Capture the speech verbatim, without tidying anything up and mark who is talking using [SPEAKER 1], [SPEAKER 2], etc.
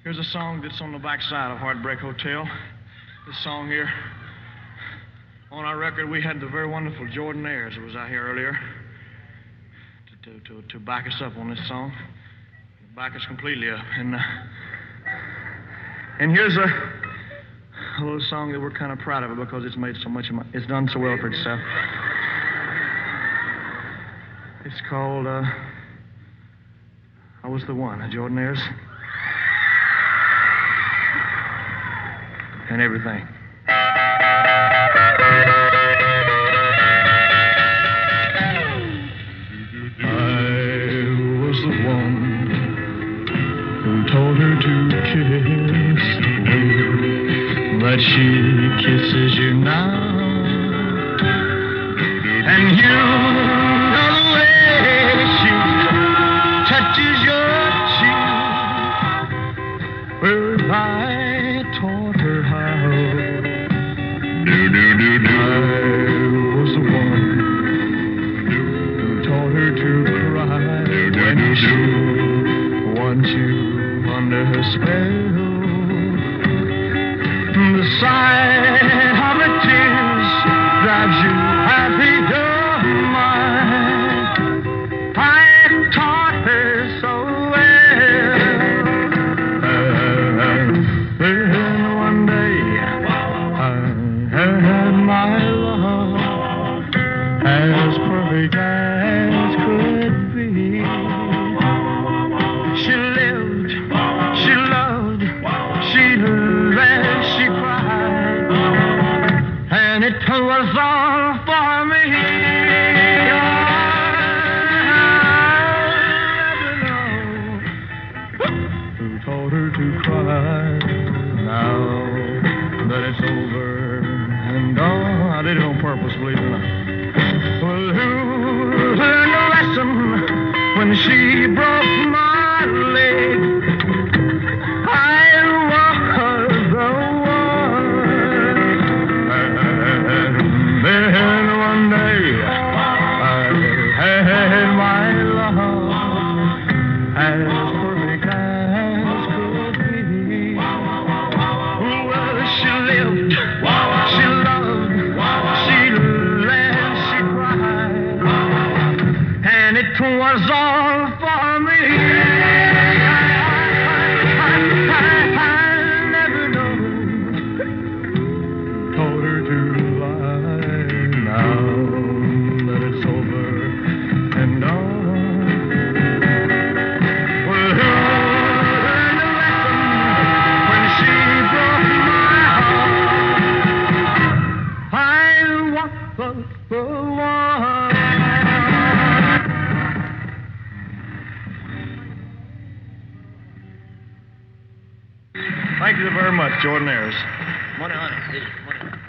[SPEAKER 1] Here's a song that's on the backside of Heartbreak Hotel. This song here, on our record, we had the very wonderful Jordanaires who was out here earlier to, to, to, to back us up on this song. Back us completely up. And, uh, and here's a, a little song that we're kind of proud of it because it's made so much, of my, it's done so well for itself. It's called, uh, I Was the One, the Jordanaires. And everything. I was the one who told her to kiss me, but she kisses you now. And you know the way she touches your cheek. Well, I taught her how. Do, do, do, do. I was the one who taught her to cry do, do, when do, she wants you under her spell. The sight of the tears drives you happy to mind. I taught her so as perfect as could be. She lived, she loved, she laughed, she cried, and it was all for me. I never know who told her to cry. Now that it's over and gone, I did it on purpose, believe it or not. Well, who learned a lesson when she broke my leg? I was the one. And then one day I had my love as perfect as could be. Well, she lived, she loved, she and it was all for me. I, I, I never know. Told her to lie now that it's over and on. Well, who learned a lesson when she broke my heart? I was the one. Thank you very much, Jordanaires.
[SPEAKER 2] Money, honey.